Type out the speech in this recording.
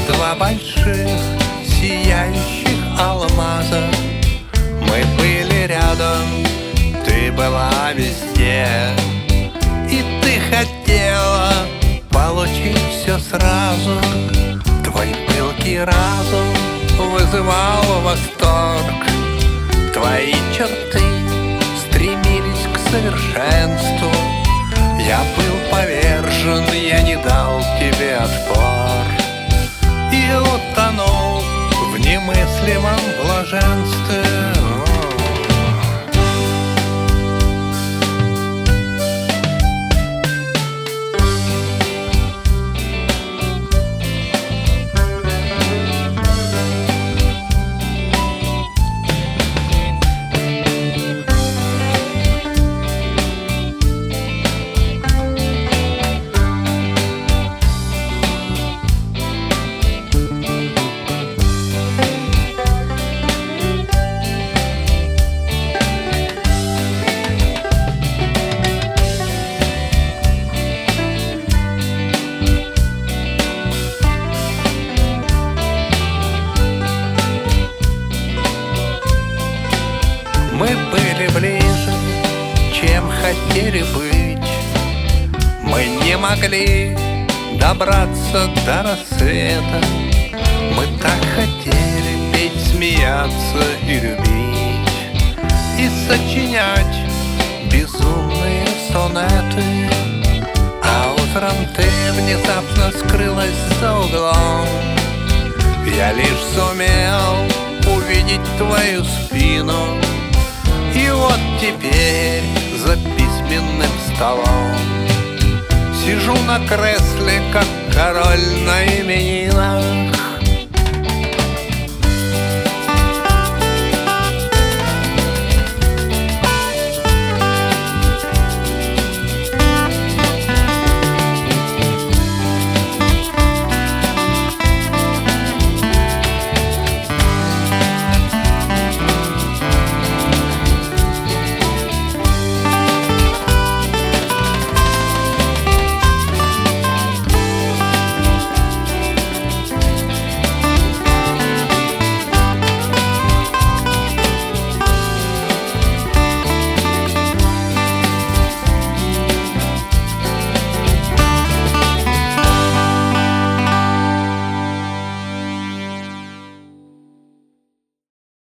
Два больших сияющих алмаза. Мы были рядом, ты была везде, и ты хотела получить все сразу. Твой пылкий разум вызывал восторг. Твои черты стремились к совершенству. Я был повержен, я не дал тебе отпор и утонул в немыслимом блаженстве. Мы были ближе, чем хотели быть. Мы не могли добраться до рассвета. Мы так хотели петь, смеяться и любить, и сочинять безумные сонеты. А утром ты внезапно скрылась за углом. Я лишь сумел увидеть твою спину. И вот теперь за письменным столом сижу на кресле, как король на